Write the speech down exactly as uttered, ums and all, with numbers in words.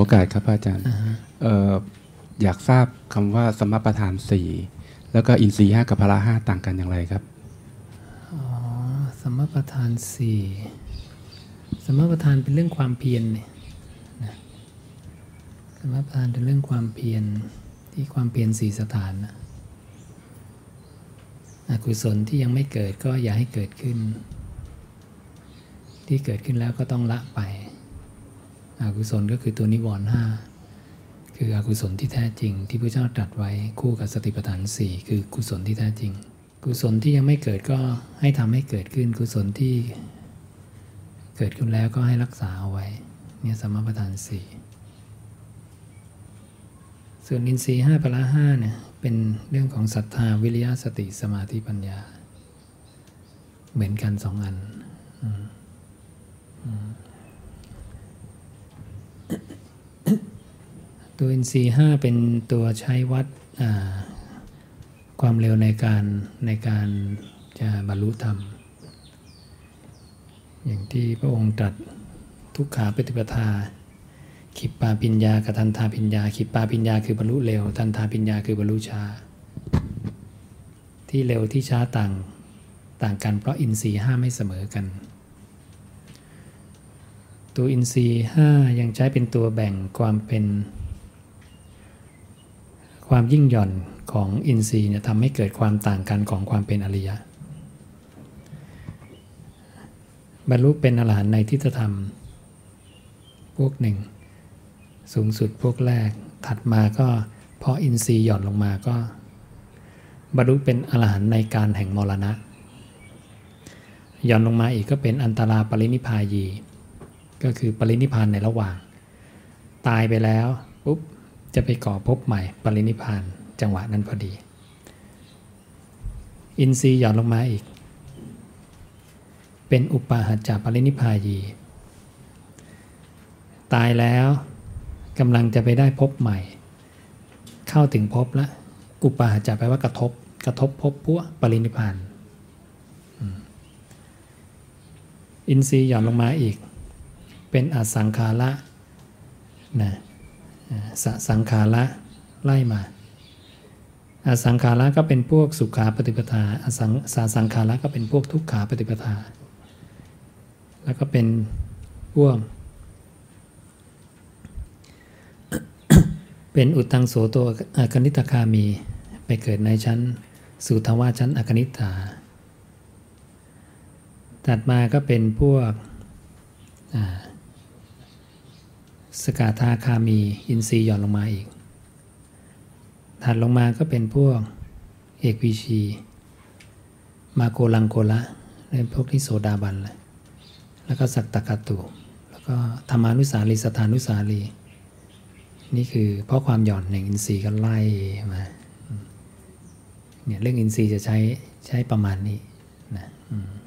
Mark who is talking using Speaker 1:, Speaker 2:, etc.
Speaker 1: อกาสครับอาจารย์เอ่ออยากทราบคำว่าสมประทานสี่แล้วก็อินทรีย์ห้ากับพละห้าต่างกันอย่างไรครับ
Speaker 2: อ๋อสมประทานสี่สมประทานเป็นเรื่องความเพียรเนี่ยนะสมประทานเป็นเรื่องความเพียรที่ความเพียรสี่สถานนะอกุศลที่ยังไม่เกิดก็อย่าให้เกิดขึ้นที่เกิดขึ้นแล้วก็ต้องละไปอกุศลก็คือตัวนิวรณ์ห้าคืออกุศลที่แท้จริงที่พระเจ้าตรัสไว้คู่กับสติปัฏฐานสี่คือกุศลที่แท้จริงกุศลที่ยังไม่เกิดก็ให้ทำให้เกิดขึ้นกุศลที่เกิดขึ้นแล้วก็ให้รักษาเอาไว้เนี่ยสัมมาประธานสี่ส่วนอินทรีย์ห้าพละห้าเนี่ยเป็นเรื่องของศรัทธาวิริยะสติสมาธิปัญญาเหมือนกันสองอันตัวอินทรีย์ห้าเป็นตัวใช้วัดความเร็วในการในการจะบรรลุธรรมอย่างที่พระองค์ตรัสทุกขาปฏิปทาขิปปาปิญญากับทันทาปิญญาขิปปาปิญญาคือบรรลุเร็วทันทาปิญญาคือบรรลุช้าที่เร็วที่ช้าต่างต่างกันเพราะอินทรีย์ห้าไม่เสมอกันตัวอินทรีย์ห้ายังใช้เป็นตัวแบ่งความเป็นความยิ่งหย่อนของอินทรีย์เนี่ยทำให้เกิดความต่างกันของความเป็นอริยะบรรลุเป็นอรหันต์ในทิฏฐธรรมพวกหนึ่งสูงสุดพวกแรกถัดมาก็พออินทรีย์หย่อนลงมาก็บรรลุเป็นอรหันต์ในการแห่งมรณะหย่อนลงมาอีกก็เป็นอันตราปรินิพพายีก็คือปรินิพพานในระหว่างตายไปแล้วปุ๊บจะไปก่อภพใหม่ปรินิพพานจังหวะนั้นพอดีอินทรีย์หย่อนลงมาอีกเป็นอุปาหัจจปรินิพพายีตายแล้วกำลังจะไปได้ภพใหม่เข้าถึงภพแล้วอุปาหัจจแปลว่ากระทบกระทบภพปุ๊บปรินิพพานอินทรีย์หย่อนลงมาอีกเป็นอสังขาระนะสสังขาระไล่มาอสังขาระก็เป็นพวกสุขาปฏิปทาอสังสาสังขาระก็เป็นพวกทุกขาปฏิปทาแล้วก็เป็นพวก เป็นอุตตังโสโตอกนิตคามีไปเกิดในชั้นสุทวาชั้นอกนิฏฐาถัดมาก็เป็นพวกสกทาคามีอินทรีย์หย่อนลงมาอีกถัดลงมาก็เป็นพวกเอกวิชีมาโกลังโกละเป็นพวกที่โสดาบันเลยแล้วก็สักตกัตตุแล้วก็ธรรมานุสาลีสถานุสาลีนี่คือเพราะความหย่อนแห่งอินทรีย์ก็ไล่มาเนี่ยเรื่องอินทรีย์จะใช้ใช้ประมาณนี้นะ